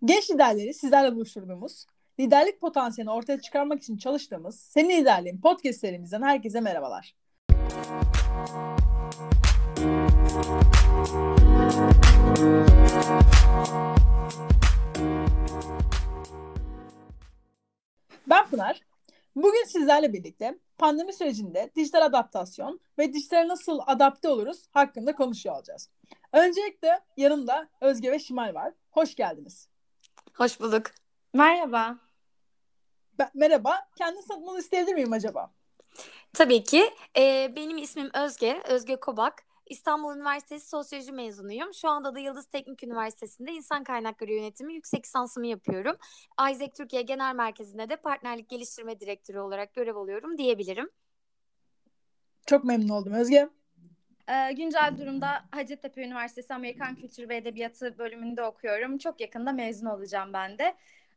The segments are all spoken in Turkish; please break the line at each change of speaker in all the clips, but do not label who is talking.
Genç liderleri sizlerle buluşturduğumuz, liderlik potansiyelini ortaya çıkarmak için çalıştığımız Senin Liderliğin podcast serimizden herkese merhabalar. Ben Pınar. Bugün sizlerle birlikte pandemi sürecinde dijital adaptasyon ve dijitale nasıl adapte oluruz hakkında konuşuyor olacağız. Öncelikle yanımda Özge ve Şimal var. Hoş geldiniz.
Hoş bulduk. Merhaba.
Merhaba. Kendini tanıtmanı isteyebilir miyim acaba?
Tabii ki. Benim ismim Özge Kobak. İstanbul Üniversitesi Sosyoloji mezunuyum. Şu anda da Yıldız Teknik Üniversitesi'nde İnsan Kaynakları Yönetimi yüksek lisansımı yapıyorum. Isaac Türkiye Genel Merkezi'nde de Partnerlik Geliştirme Direktörü olarak görev alıyorum diyebilirim.
Çok memnun oldum Özge.
Güncel durumda Hacettepe Üniversitesi Amerikan Kültürü ve Edebiyatı bölümünde okuyorum. Çok yakında mezun olacağım ben de.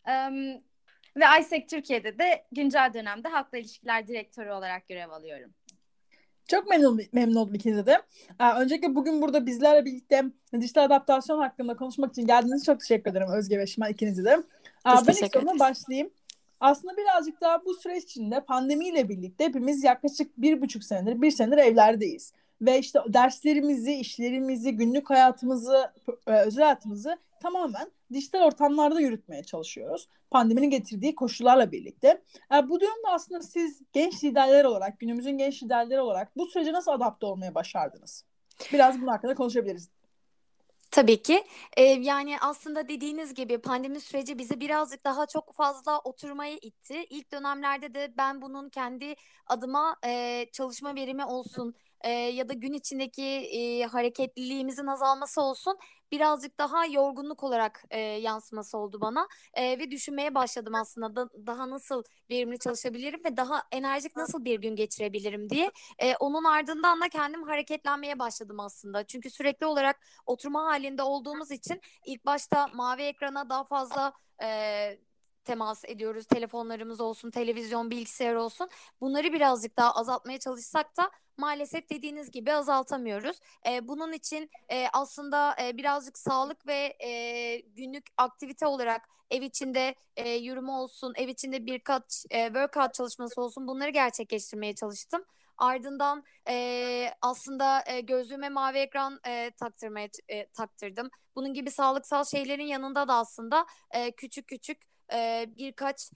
Ve Isaac Türkiye'de de güncel dönemde Halkla İlişkiler Direktörü olarak görev alıyorum.
Çok memnun oldum ikinize de. Öncelikle bugün burada bizlerle birlikte dijital adaptasyon hakkında konuşmak için geldiğiniz için çok teşekkür ederim Özge ve Şimal ikinize de. Ben ilk soruna başlayayım. Aslında birazcık daha bu süreç içinde pandemiyle birlikte hepimiz yaklaşık 1,5 senedir evlerdeyiz. Ve işte derslerimizi, işlerimizi, günlük hayatımızı, özel hayatımızı tamamen dijital ortamlarda yürütmeye çalışıyoruz. Pandeminin getirdiği koşullarla birlikte. Bu durumda aslında siz genç liderler olarak, günümüzün genç liderleri olarak bu sürece nasıl adapte olmaya başardınız? Biraz bunun hakkında konuşabiliriz.
Tabii ki. Yani aslında dediğiniz gibi pandemi süreci bizi birazcık daha çok fazla oturmaya itti. İlk dönemlerde de ben bunun kendi adıma çalışma verimi olsun ya da gün içindeki hareketliliğimizin azalması olsun birazcık daha yorgunluk olarak yansıması oldu bana. Ve düşünmeye başladım aslında daha nasıl verimli çalışabilirim ve daha enerjik nasıl bir gün geçirebilirim diye. Onun ardından da kendim hareketlenmeye başladım aslında. Çünkü sürekli olarak oturma halinde olduğumuz için ilk başta mavi ekrana daha fazla temas ediyoruz. Telefonlarımız olsun, televizyon, bilgisayar olsun. Bunları birazcık daha azaltmaya çalışsak da maalesef dediğiniz gibi azaltamıyoruz. Bunun için aslında birazcık sağlık ve günlük aktivite olarak ev içinde yürüme olsun, ev içinde birkaç workout çalışması olsun bunları gerçekleştirmeye çalıştım. Ardından aslında gözlüğüme mavi ekran taktırdım. Bunun gibi sağlıksal şeylerin yanında da aslında küçük birkaç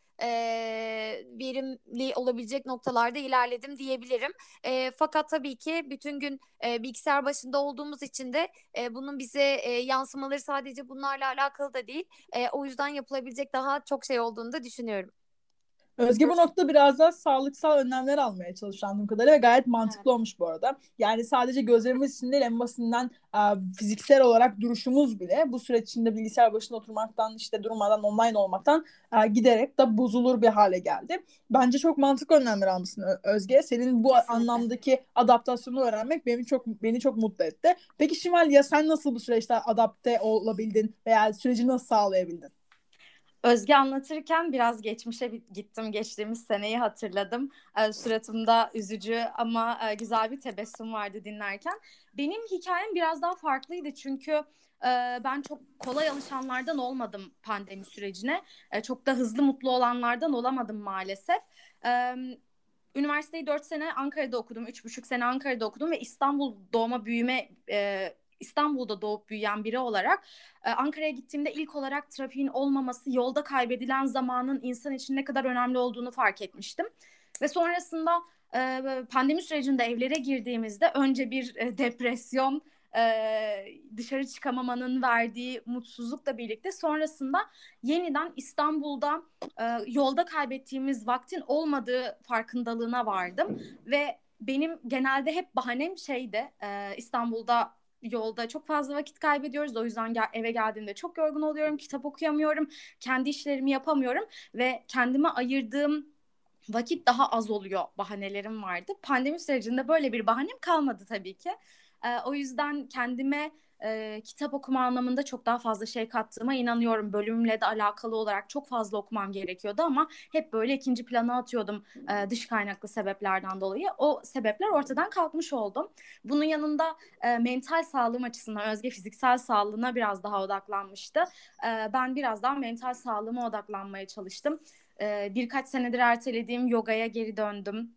verimli olabilecek noktalarda ilerledim diyebilirim. Fakat tabii ki bütün gün bilgisayar başında olduğumuz için de bunun bize yansımaları sadece bunlarla alakalı da değil. O yüzden yapılabilecek daha çok şey olduğunu da düşünüyorum.
Özge bu noktada biraz daha sağlıksal önlemler almaya çalışıyor anladığım kadarıyla ve gayet mantıklı olmuş bu arada. Yani sadece gözlerimiz için değil en basitinden fiziksel olarak duruşumuz bile bu süreç içinde bilgisayar başında oturmaktan işte durmadan online olmaktan giderek de bozulur bir hale geldi. Bence çok mantıklı önlemler almışsın Özge. Senin bu
Kesinlikle.
anlamdaki adaptasyonu öğrenmek beni çok mutlu etti. Peki Şimal ya sen nasıl bu süreçte adapte olabildin veya süreci nasıl sağlayabildin?
Özge anlatırken biraz geçmişe gittim. Geçtiğimiz seneyi hatırladım. Suratımda üzücü ama güzel bir tebessüm vardı dinlerken. Benim hikayem biraz daha farklıydı çünkü ben çok kolay alışanlardan olmadım pandemi sürecine. Çok da hızlı mutlu olanlardan olamadım maalesef. Üniversiteyi 4 sene Ankara'da okudum. 3,5 sene Ankara'da okudum ve İstanbul doğma büyüme İstanbul'da doğup büyüyen biri olarak Ankara'ya gittiğimde ilk olarak trafiğin olmaması, yolda kaybedilen zamanın insan için ne kadar önemli olduğunu fark etmiştim. Ve sonrasında pandemi sürecinde evlere girdiğimizde önce bir depresyon, dışarı çıkamamanın verdiği mutsuzlukla birlikte sonrasında yeniden İstanbul'da yolda kaybettiğimiz vaktin olmadığı farkındalığına vardım. Ve benim genelde hep bahanem şeydi, İstanbul'da yolda çok fazla vakit kaybediyoruz. O yüzden eve geldiğimde çok yorgun oluyorum. Kitap okuyamıyorum. Kendi işlerimi yapamıyorum. Ve kendime ayırdığım vakit daha az oluyor bahanelerim vardı. Pandemi sürecinde böyle bir bahanem kalmadı tabii ki. O yüzden kendime kitap okuma anlamında çok daha fazla şey kattığıma inanıyorum. Bölümümle de alakalı olarak çok fazla okumam gerekiyordu ama hep böyle ikinci plana atıyordum dış kaynaklı sebeplerden dolayı. O sebepler ortadan kalkmış oldu. Bunun yanında mental sağlığım açısından Özge fiziksel sağlığına biraz daha odaklanmıştı. Ben biraz daha mental sağlığıma odaklanmaya çalıştım. Birkaç senedir ertelediğim yogaya geri döndüm.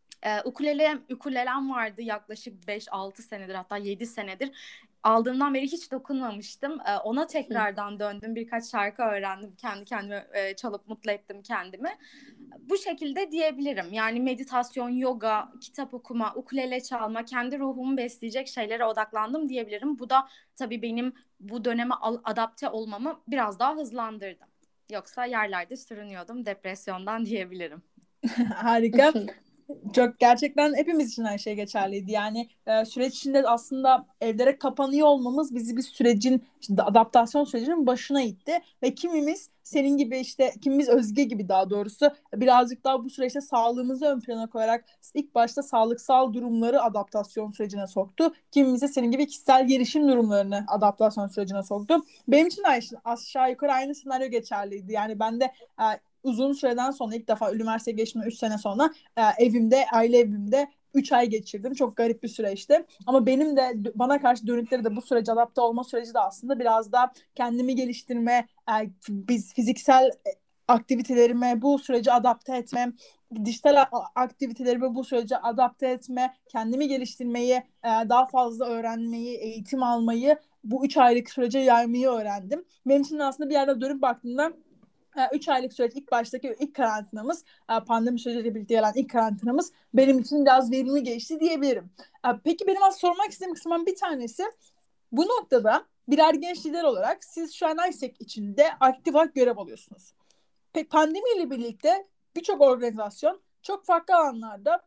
Ukulelem vardı yaklaşık 5-6 senedir, hatta 7 senedir. Aldığımdan beri hiç dokunmamıştım. Ona tekrardan döndüm. Birkaç şarkı öğrendim. Kendi kendime çalıp mutlu ettim kendimi. Bu şekilde diyebilirim. Yani meditasyon, yoga, kitap okuma, ukulele çalma, kendi ruhumu besleyecek şeylere odaklandım diyebilirim. Bu da tabii benim bu döneme adapte olmamı biraz daha hızlandırdı. Yoksa yerlerde sürünüyordum depresyondan diyebilirim.
Harika. Çok gerçekten hepimiz için her şey geçerliydi. Yani süreç içinde aslında evlere kapanıyor olmamız bizi bir sürecin, işte adaptasyon sürecinin başına itti. Ve kimimiz senin gibi, işte kimimiz Özge gibi daha doğrusu birazcık daha bu süreçte sağlığımızı ön plana koyarak ilk başta sağlıksal durumları adaptasyon sürecine soktu. Kimimiz de senin gibi kişisel gelişim durumlarını adaptasyon sürecine soktu. Benim için de aşağı yukarı aynı senaryo geçerliydi. Yani ben de uzun süreden sonra ilk defa üniversite geçme 3 sene sonra evimde, aile evimde 3 ay geçirdim. Çok garip bir süreçti. Ama benim de bana karşı dönükleri de bu sürece adapte olma süreci de aslında biraz da kendimi geliştirme, biz fiziksel aktivitelerime bu sürece adapte etme, dijital aktivitelerime bu sürece adapte etme, kendimi geliştirmeyi, daha fazla öğrenmeyi, eğitim almayı bu 3 aylık sürece yaymayı öğrendim. Benim için aslında bir yerde dönüp baktığımda 3 aylık süreç, ilk baştaki ilk karantinamız, pandemi süreciyle birlikte gelen ilk karantinamız benim için biraz verimli geçti diyebilirim. Peki benim aslında sormak istediğim kısımdan bir tanesi, bu noktada birer genç lider olarak siz şu an ISEC içinde aktif olarak görev alıyorsunuz. Peki pandemiyle birlikte birçok organizasyon çok farklı alanlarda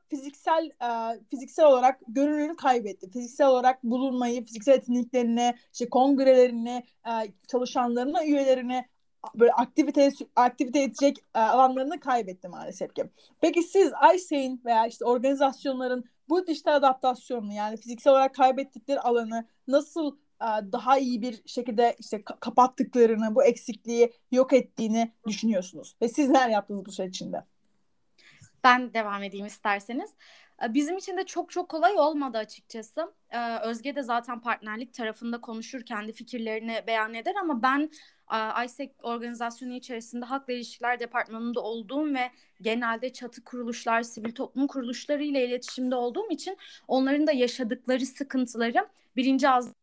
fiziksel olarak görünürlüğünü kaybetti. Fiziksel olarak bulunmayı, fiziksel etkinliklerini, işte kongrelerini, çalışanlarına, üyelerine böyle aktivite edecek alanlarını kaybetti maalesef ki. Peki siz ISEC'in veya işte organizasyonların bu dijital adaptasyonunu, yani fiziksel olarak kaybettikleri alanı nasıl daha iyi bir şekilde işte kapattıklarını, bu eksikliği yok ettiğini düşünüyorsunuz? Ve siz neler yaptınız bu süreç içinde?
Ben devam edeyim isterseniz. Bizim için de çok çok kolay olmadı açıkçası. Özge de zaten partnerlik tarafında konuşur, kendi fikirlerini beyan eder ama ben ISEC organizasyonu içerisinde Halkla İlişkiler Departmanı'nda olduğum ve genelde çatı kuruluşlar, sivil toplum kuruluşları ile iletişimde olduğum için onların da yaşadıkları sıkıntıları birinci ağızdan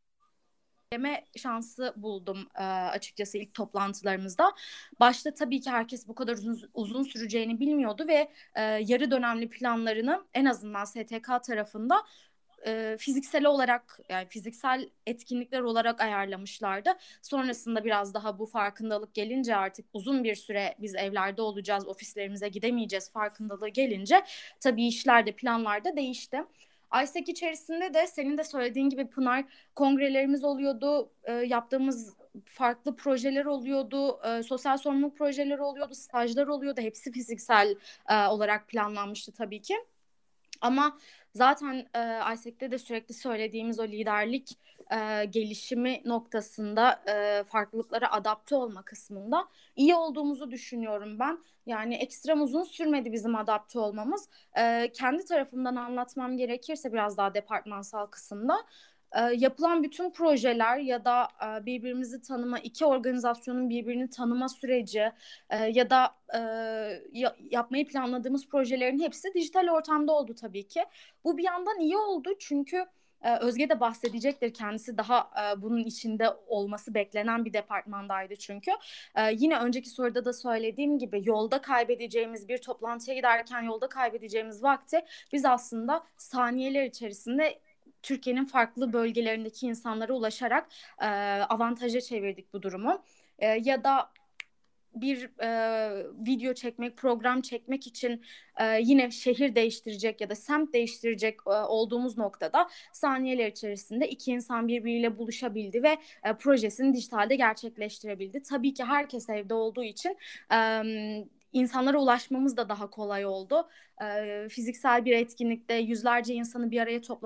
şansı buldum açıkçası ilk toplantılarımızda. Başta tabii ki herkes bu kadar uzun süreceğini bilmiyordu ve yarı dönemli planlarını en azından STK tarafında fiziksel olarak, yani fiziksel etkinlikler olarak ayarlamışlardı. Sonrasında biraz daha bu farkındalık gelince, artık uzun bir süre biz evlerde olacağız, ofislerimize gidemeyeceğiz farkındalığı gelince tabii işler de planlar da değişti. ISEC içerisinde de senin de söylediğin gibi Pınar, kongrelerimiz oluyordu, yaptığımız farklı projeler oluyordu, sosyal sorumluluk projeleri oluyordu, stajlar oluyordu. Hepsi fiziksel olarak planlanmıştı tabii ki. Ama zaten ISEC'te de sürekli söylediğimiz o liderlik gelişimi noktasında farklılıklara adapte olma kısmında iyi olduğumuzu düşünüyorum ben. Yani ekstrem uzun sürmedi bizim adapte olmamız. Kendi tarafımdan anlatmam gerekirse biraz daha departmansal kısımda yapılan bütün projeler ya da birbirimizi tanıma, iki organizasyonun birbirini tanıma süreci ya da yapmayı planladığımız projelerin hepsi dijital ortamda oldu tabii ki. Bu bir yandan iyi oldu çünkü Özge de bahsedecektir, kendisi daha bunun içinde olması beklenen bir departmandaydı çünkü. Yine önceki soruda da söylediğim gibi yolda kaybedeceğimiz, bir toplantıya giderken yolda kaybedeceğimiz vakti biz aslında saniyeler içerisinde Türkiye'nin farklı bölgelerindeki insanlara ulaşarak avantaja çevirdik bu durumu. Ya da bir video çekmek, program çekmek için yine şehir değiştirecek ya da semt değiştirecek olduğumuz noktada saniyeler içerisinde iki insan birbiriyle buluşabildi ve projesini dijitalde gerçekleştirebildi. Tabii ki herkes evde olduğu için insanlara ulaşmamız da daha kolay oldu. Fiziksel bir etkinlikte yüzlerce insanı bir araya toplamak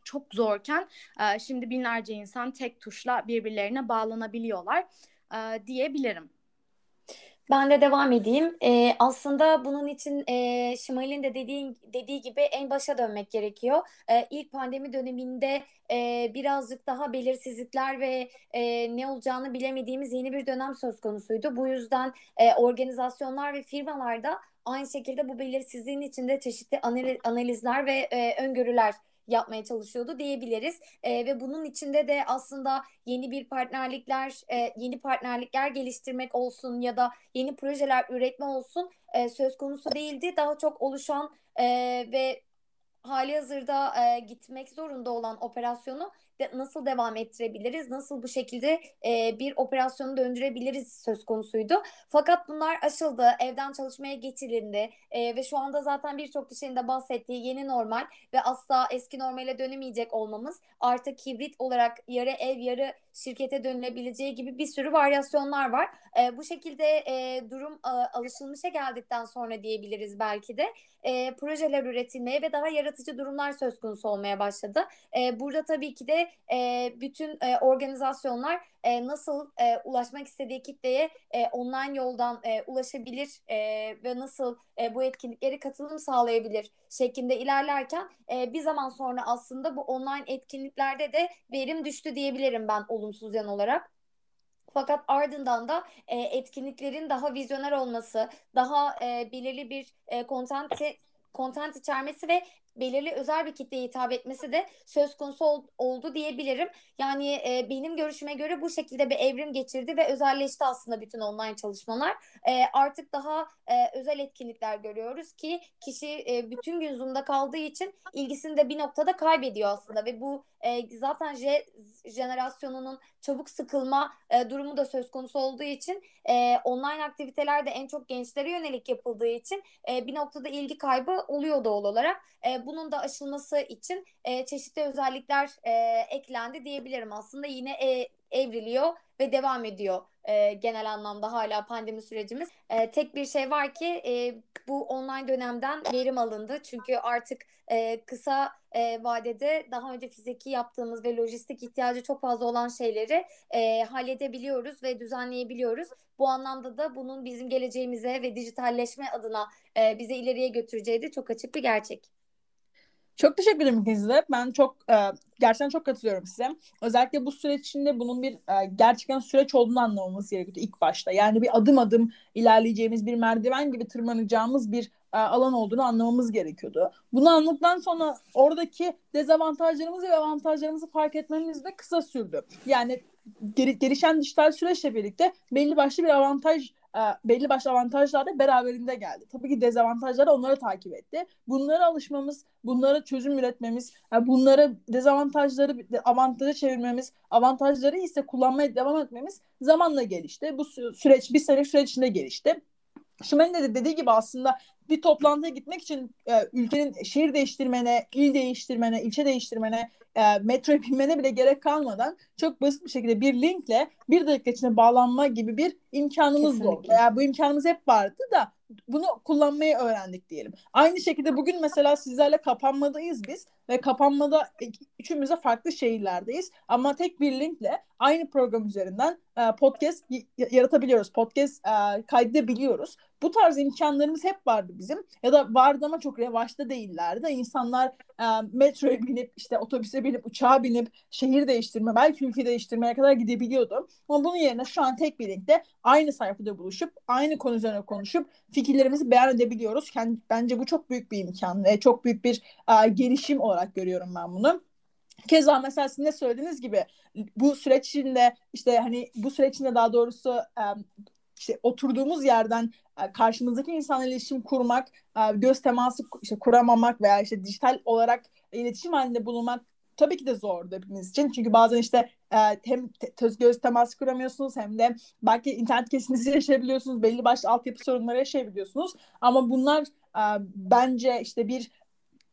çok zorken şimdi binlerce insan tek tuşla birbirlerine bağlanabiliyorlar diyebilirim.
Ben de devam edeyim. Aslında bunun için Şimal'in de dediği gibi en başa dönmek gerekiyor. İlk pandemi döneminde birazcık daha belirsizlikler ve ne olacağını bilemediğimiz yeni bir dönem söz konusuydu. Bu yüzden organizasyonlar ve firmalarda aynı şekilde bu belirsizliğin içinde çeşitli analizler ve öngörüler yapmaya çalışıyordu diyebiliriz. Ve bunun içinde de aslında yeni partnerlikler geliştirmek olsun ya da yeni projeler üretme olsun söz konusu değildi. Daha çok oluşan ve halihazırda gitmek zorunda olan operasyonu nasıl devam ettirebiliriz, nasıl bu şekilde bir operasyonu döndürebiliriz söz konusuydu. Fakat bunlar aşıldı, evden çalışmaya geçilindi ve şu anda zaten birçok kişinin de bahsettiği yeni normal ve asla eski normale dönemeyecek olmamız, artık hibrit olarak yarı ev yarı şirkete dönülebileceği gibi bir sürü varyasyonlar var. Bu şekilde durum alışılmışa geldikten sonra diyebiliriz belki de projeler üretilmeye ve daha yaratıcı durumlar söz konusu olmaya başladı. Burada tabii ki de bütün organizasyonlar nasıl ulaşmak istediği kitleye online yoldan ulaşabilir ve nasıl bu etkinliklere katılım sağlayabilir şeklinde ilerlerken bir zaman sonra aslında bu online etkinliklerde de verim düştü diyebilirim ben olumsuz yan olarak. Fakat ardından da etkinliklerin daha vizyoner olması, daha belirli bir content içermesi ve belirli özel bir kitleye hitap etmesi de söz konusu oldu diyebilirim. Yani benim görüşüme göre bu şekilde bir evrim geçirdi ve özelleşti aslında bütün online çalışmalar. Artık daha özel etkinlikler görüyoruz ki kişi bütün gün Zoom'da kaldığı için ilgisini de bir noktada kaybediyor aslında ve bu zaten jenerasyonunun çabuk sıkılma durumu da söz konusu olduğu için online aktiviteler de en çok gençlere yönelik yapıldığı için bir noktada ilgi kaybı oluyor doğal olarak. Bunun da aşılması için çeşitli özellikler eklendi diyebilirim. Aslında yine evriliyor ve devam ediyor genel anlamda hala pandemi sürecimiz. Tek bir şey var ki bu online dönemden verim alındı. Çünkü artık kısa vadede daha önce fiziki yaptığımız ve lojistik ihtiyacı çok fazla olan şeyleri halledebiliyoruz ve düzenleyebiliyoruz. Bu anlamda da bunun bizim geleceğimize ve dijitalleşme adına bizi ileriye götüreceği de çok açık bir gerçek.
Çok teşekkür ederim ikinize de. Ben gerçekten çok katılıyorum size. Özellikle bu süreç içinde bunun bir gerçekten süreç olduğunu anlamamız gerekiyordu ilk başta. Yani bir adım adım ilerleyeceğimiz, bir merdiven gibi tırmanacağımız bir alan olduğunu anlamamız gerekiyordu. Bunu anladıktan sonra oradaki dezavantajlarımızı ve avantajlarımızı fark etmemiz de kısa sürdü. Yani gelişen dijital süreçle birlikte belli başlı avantajlar da beraberinde geldi. Tabii ki dezavantajlar da onları takip etti. Bunlara alışmamız, bunlara çözüm üretmemiz, bunları dezavantajları avantaja çevirmemiz, avantajları ise kullanmaya devam etmemiz zamanla gelişti. Bu süreç bir sene süreç içinde gelişti. Şimal'in de dediği gibi aslında bir toplantıya gitmek için ülkenin şehir değiştirmene, il değiştirmene, ilçe değiştirmene, metroya binmene bile gerek kalmadan çok basit bir şekilde bir linkle bir dakika içinde bağlanma gibi bir imkanımız da oldu. Yani bu imkanımız hep vardı da bunu kullanmayı öğrendik diyelim. Aynı şekilde bugün mesela sizlerle kapanmadayız biz ve kapanmada üçümüz de farklı şehirlerdeyiz. Ama tek bir linkle aynı program üzerinden podcast yaratabiliyoruz. Podcast kaydedebiliyoruz. Bu tarz imkanlarımız hep vardı bizim. Ya da vardı ama çok revaçta değillerdi. İnsanlar metroya binip, işte otobüse binip, uçağa binip şehir değiştirme, belki ülke değiştirmeye kadar gidebiliyordu. Ama bunun yerine şu an tek bir linkte aynı sayfada buluşup, aynı konu üzerine konuşup fikirlerimizi beyan edebiliyoruz. Bence bu çok büyük bir imkan ve çok büyük bir gelişim olarak görüyorum ben bunu. Keza mesela sizin de söylediğiniz gibi bu süreç içinde daha doğrusu işte oturduğumuz yerden karşımızdaki insanla iletişim kurmak, göz teması işte kuramamak veya işte dijital olarak iletişim halinde bulunmak tabii ki de zordu hepimiz için. Çünkü bazen işte hem göz teması kuramıyorsunuz hem de belki internet kesintisi yaşayabiliyorsunuz. Belli başlı altyapı sorunları yaşayabiliyorsunuz. Ama bunlar bence işte bir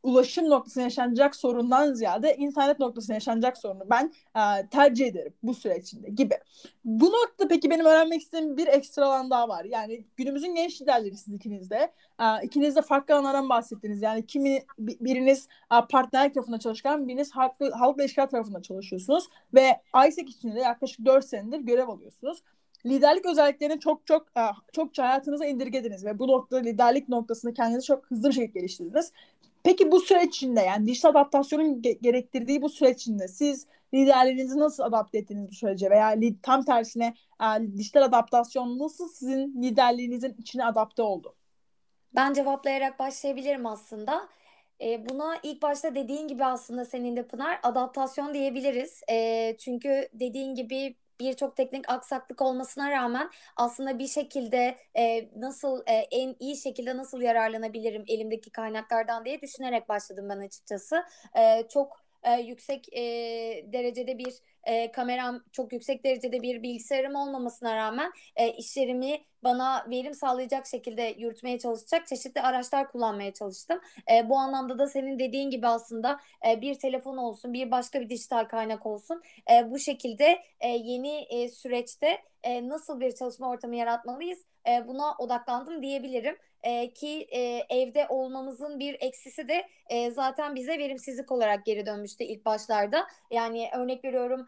ulaşım noktasında yaşanacak sorundan ziyade internet noktasında yaşanacak sorunu ben tercih ederim bu süreç içinde gibi. Bu noktada peki benim öğrenmek istediğim bir ekstra alan daha var. Yani günümüzün genç liderlerisiniz ikiniz de. İkiniz de farklı alanlardan bahsettiniz. Yani biriniz partner tarafında çalışırken biriniz halkla ilişkiler tarafında çalışıyorsunuz. Ve ISEC içinde de yaklaşık 4 senedir görev alıyorsunuz. Liderlik özelliklerini çokça hayatınıza indirgediniz ve bu noktada liderlik noktasında kendinizi çok hızlı bir şekilde geliştirdiniz. Peki bu süreç içinde yani dijital adaptasyonun gerektirdiği bu süreç içinde siz liderlerinizi nasıl adapte ettiniz bu sürece veya tam tersine dijital adaptasyon nasıl sizin liderliğinizin içine adapte oldu?
Ben cevaplayarak başlayabilirim aslında. Buna ilk başta dediğin gibi aslında senin de Pınar adaptasyon diyebiliriz. Çünkü dediğin gibi birçok teknik aksaklık olmasına rağmen aslında bir şekilde nasıl en iyi şekilde nasıl yararlanabilirim elimdeki kaynaklardan diye düşünerek başladım ben açıkçası. Çok yüksek derecede bir kameram, çok yüksek derecede bir bilgisayarım olmamasına rağmen işlerimi bana verim sağlayacak şekilde yürütmeye çalışacak çeşitli araçlar kullanmaya çalıştım. Bu anlamda da senin dediğin gibi aslında bir telefon olsun, bir başka bir dijital kaynak olsun. Bu şekilde yeni süreçte nasıl bir çalışma ortamı yaratmalıyız? Buna odaklandım diyebilirim. Ki evde olmamızın bir eksisi de zaten bize verimsizlik olarak geri dönmüştü ilk başlarda. Yani örnek veriyorum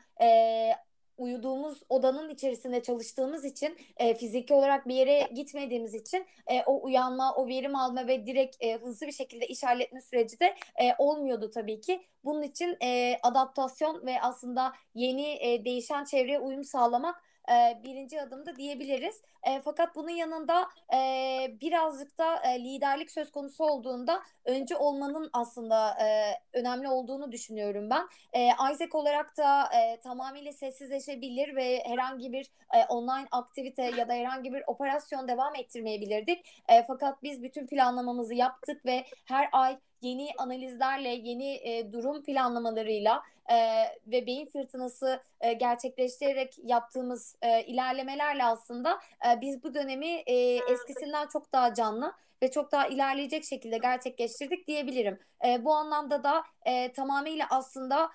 uyuduğumuz odanın içerisinde çalıştığımız için fiziki olarak bir yere gitmediğimiz için o uyanma, o verim alma ve direkt hızlı bir şekilde iş halletme süreci de olmuyordu tabii ki. Bunun için adaptasyon ve aslında yeni değişen çevreye uyum sağlamak birinci adımda diyebiliriz. Fakat bunun yanında birazcık da liderlik söz konusu olduğunda önce olmanın aslında önemli olduğunu düşünüyorum ben. Isaac olarak da tamamıyla sessizleşebilir ve herhangi bir online aktivite ya da herhangi bir operasyon devam ettirmeyebilirdik. Fakat biz bütün planlamamızı yaptık ve her ay yeni analizlerle, yeni durum planlamalarıyla ve beyin fırtınası gerçekleştirerek yaptığımız ilerlemelerle aslında biz bu dönemi eskisinden çok daha canlı ve çok daha ilerleyecek şekilde gerçekleştirdik diyebilirim. Bu anlamda da tamamıyla aslında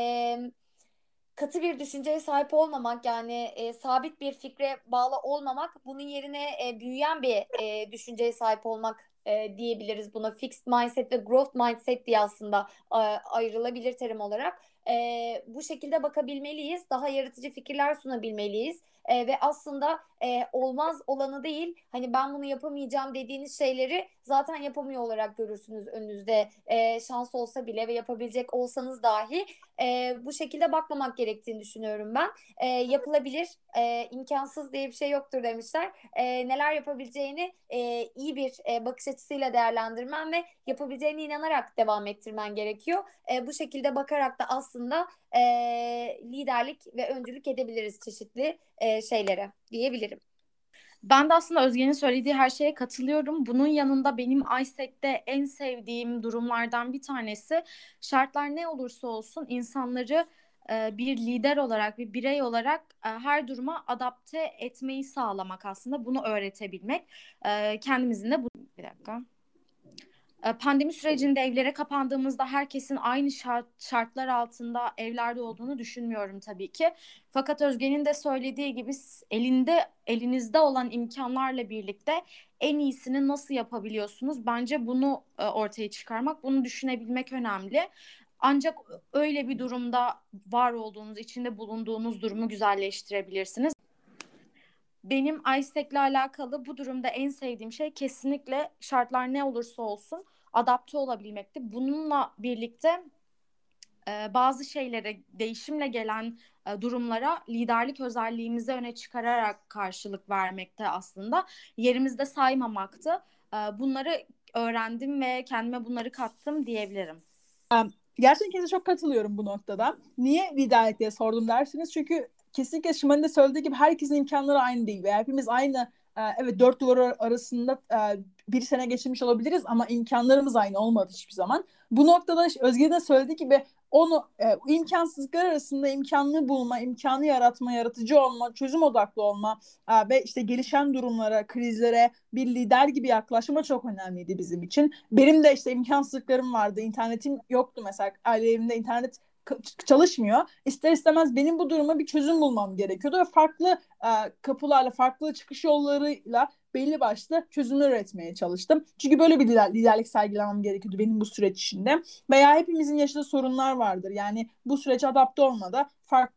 katı bir düşünceye sahip olmamak yani sabit bir fikre bağlı olmamak bunun yerine büyüyen bir düşünceye sahip olmak diyebiliriz buna. Fixed mindset ve growth mindset diye aslında ayrılabilir terim olarak. Bu şekilde bakabilmeliyiz. Daha yaratıcı fikirler sunabilmeliyiz. Ve aslında olmaz olanı değil hani ben bunu yapamayacağım dediğiniz şeyleri zaten yapamıyor olarak görürsünüz önünüzde şans olsa bile ve yapabilecek olsanız dahi bu şekilde bakmamak gerektiğini düşünüyorum ben. Yapılabilir, imkansız diye bir şey yoktur demişler. Neler yapabileceğini iyi bir bakış açısıyla değerlendirmen ve yapabileceğine inanarak devam ettirmen gerekiyor. Bu şekilde bakarak da aslında liderlik ve öncülük edebiliriz çeşitli şeylere diyebilirim.
Ben de aslında Özge'nin söylediği her şeye katılıyorum. Bunun yanında benim ISEC'te en sevdiğim durumlardan bir tanesi şartlar ne olursa olsun insanları bir lider olarak, bir birey olarak her duruma adapte etmeyi sağlamak aslında. Bunu öğretebilmek. Kendimizin de bu... Bir dakika. Pandemi sürecinde evlere kapandığımızda herkesin aynı şartlar altında evlerde olduğunu düşünmüyorum tabii ki. Fakat Özge'nin de söylediği gibi elinizde olan imkanlarla birlikte en iyisini nasıl yapabiliyorsunuz? Bence bunu ortaya çıkarmak, bunu düşünebilmek önemli. Ancak öyle bir durumda var olduğunuz, içinde bulunduğunuz durumu güzelleştirebilirsiniz. Benim ISEC'le alakalı bu durumda en sevdiğim şey kesinlikle şartlar ne olursa olsun adapte olabilmekti. Bununla birlikte bazı şeylere, değişimle gelen durumlara liderlik özelliğimizi öne çıkararak karşılık vermekte aslında. Yerimizde saymamaktı. Bunları öğrendim ve kendime bunları kattım diyebilirim.
Gerçekten kendime çok katılıyorum bu noktada. Niye liderlik diye sordum dersiniz? Çünkü kesinlikle Şiman'ın da söylediği gibi herkesin imkanları aynı değil. Ve hepimiz aynı evet dört duvar arasında bir sene geçirmiş olabiliriz ama imkanlarımız aynı olmadı hiçbir zaman. Bu noktada Özge de söylediği gibi onu imkansızlıklar arasında imkanını bulma, imkanı yaratma, yaratıcı olma, çözüm odaklı olma ve işte gelişen durumlara, krizlere bir lider gibi yaklaşma çok önemliydi bizim için. Benim de işte imkansızlıklarım vardı. İnternetim yoktu mesela. Aile evimde internet çalışmıyor. İster istemez benim bu duruma bir çözüm bulmam gerekiyordu ve farklı kapılarla, farklı çıkış yollarıyla belli başlı çözümler üretmeye çalıştım. Çünkü böyle bir liderlik sergilemem gerekiyordu benim bu süreç içinde. Veya hepimizin yaşadığı sorunlar vardır. Yani bu sürece adapte olmada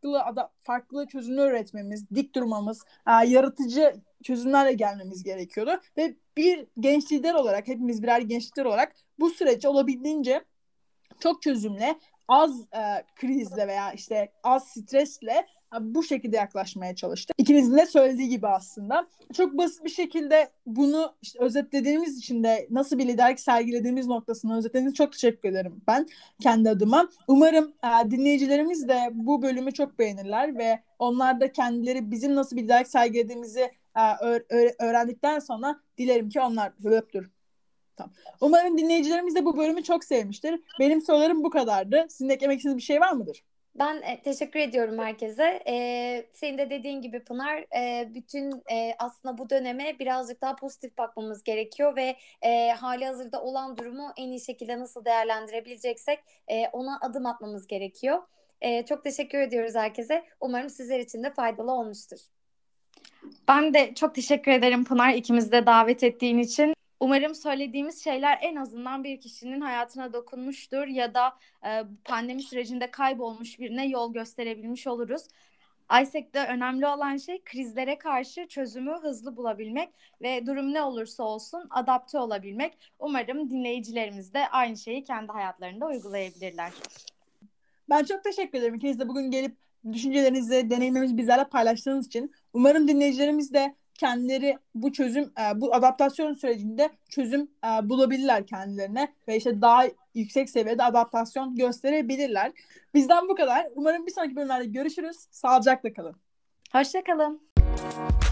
farklı çözümler üretmemiz, dik durmamız, yaratıcı çözümlerle gelmemiz gerekiyordu. Ve bir genç lider olarak, hepimiz birer genç lider olarak bu süreci olabildiğince çok çözümle, az krizle veya işte az stresle bu şekilde yaklaşmaya çalıştık. İkinizin de söylediği gibi aslında. Çok basit bir şekilde bunu işte özetlediğimiz için de nasıl bir liderlik sergilediğimiz noktasını özetlediğiniz çok teşekkür ederim ben kendi adıma. Umarım dinleyicilerimiz de bu bölümü çok beğenirler ve onlar da kendileri bizim nasıl bir liderlik sergilediğimizi öğrendikten sonra dilerim ki onlar Tamam. Umarım dinleyicilerimiz de bu bölümü çok sevmiştir. Benim sorularım bu kadardı. Sizin eklemek istediğiniz bir şey var mıdır?
Ben teşekkür ediyorum herkese. Senin de dediğin gibi Pınar, bütün aslında bu döneme birazcık daha pozitif bakmamız gerekiyor ve halihazırda olan durumu en iyi şekilde nasıl değerlendirebileceksek ona adım atmamız gerekiyor. Çok teşekkür ediyoruz herkese. Umarım sizler için de faydalı olmuştur.
Ben de çok teşekkür ederim Pınar, ikimizi de davet ettiğin için. Umarım söylediğimiz şeyler en azından bir kişinin hayatına dokunmuştur ya da pandemi sürecinde kaybolmuş birine yol gösterebilmiş oluruz. ISEC'de önemli olan şey krizlere karşı çözümü hızlı bulabilmek ve durum ne olursa olsun adapte olabilmek. Umarım dinleyicilerimiz de aynı şeyi kendi hayatlarında uygulayabilirler.
Ben çok teşekkür ederim. İkiniz de bugün gelip düşüncelerinizi, deneyimlerinizi bizlerle paylaştığınız için. Umarım dinleyicilerimiz de kendileri bu adaptasyon sürecinde çözüm bulabilirler kendilerine ve işte daha yüksek seviyede adaptasyon gösterebilirler. Bizden bu kadar. Umarım bir sonraki bölümlerde görüşürüz. Sağlıcakla kalın.
Hoşça kalın.